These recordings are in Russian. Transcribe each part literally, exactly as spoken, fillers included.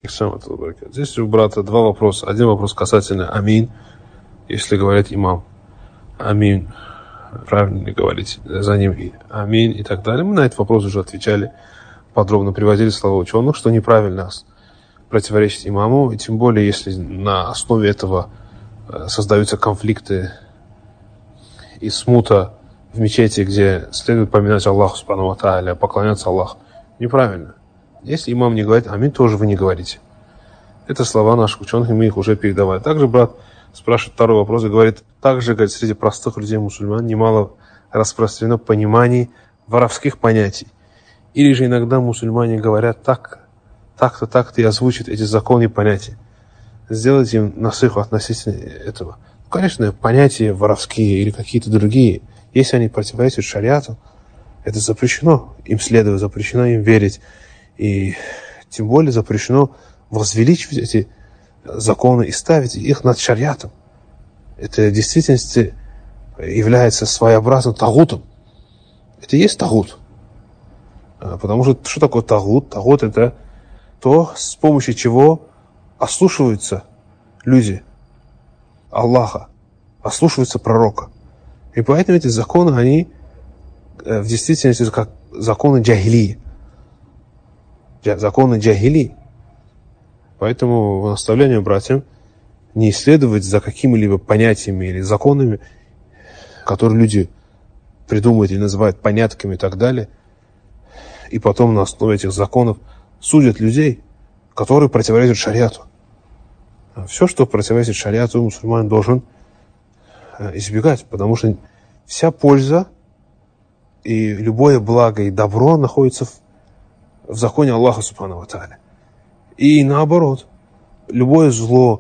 Здесь у брата два вопроса. Один вопрос касательно амин, если говорит имам. Амин. Правильно ли говорить за ним амин и так далее. Мы на этот вопрос уже отвечали, подробно приводили слова ученых, что неправильно противоречить имаму, и тем более, если на основе этого создаются конфликты и смута в мечети, где следует поминать Аллаха субхану ва тааля, поклоняться Аллаху. Неправильно. Если имам не говорит амин, тоже вы не говорите. Это слова наших ученых, и мы их уже передавали. Также брат спрашивает второй вопрос и говорит, также, говорит, среди простых людей мусульман немало распространено пониманий воровских понятий. Или же иногда мусульмане говорят так, так-то, так-то и озвучат эти законы и понятия. Сделайте им насыху относительно этого. Ну, конечно, понятия воровские или какие-то другие, если они противоречат шариату, это запрещено им следовать, запрещено им верить. И тем более запрещено возвеличивать эти законы и ставить их над шариатом. Это в действительности является своеобразным тагутом. Это и есть тагут. Потому что что такое тагут? Тагут — это то, с помощью чего ослушиваются люди Аллаха, ослушиваются пророка. И поэтому эти законы, они в действительности как законы джахилии. Законы джахилии. Поэтому наставление братьям не исследовать за какими-либо понятиями или законами, которые люди придумывают или называют понятками и так далее, и потом на основе этих законов судят людей, которые противоречат шариату. Все, что противоречит шариату, мусульманин должен избегать, потому что вся польза и любое благо и добро находится в, в законе Аллаха субхану ва тааля. И наоборот, любое зло,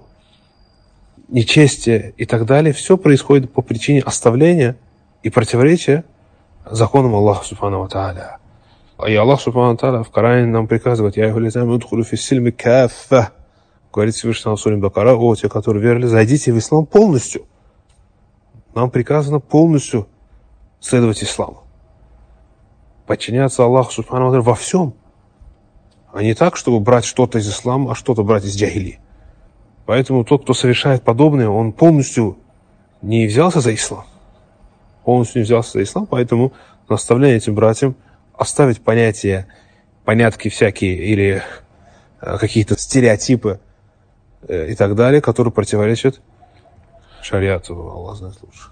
нечестие и так далее, все происходит по причине оставления и противоречия законам Аллаха субхану ва тааля. И Аллах субхану ва тааля в Коране нам приказывает: «Я ахулизам удхулу фиссильми каффа». Говорит Всевышний в суре Бакара: о, те, которые верили, зайдите в ислам полностью. Нам приказано полностью следовать исламу. Подчиняться Аллаху субхану ва тааля во всем. А не так, чтобы брать что-то из ислама, а что-то брать из джахили. Поэтому тот, кто совершает подобное, он полностью не взялся за ислам. Полностью не взялся за ислам, поэтому наставление этим братьям оставить понятия, понятки всякие или э, какие-то стереотипы э, и так далее, которые противоречат шариату. Аллах знает лучше.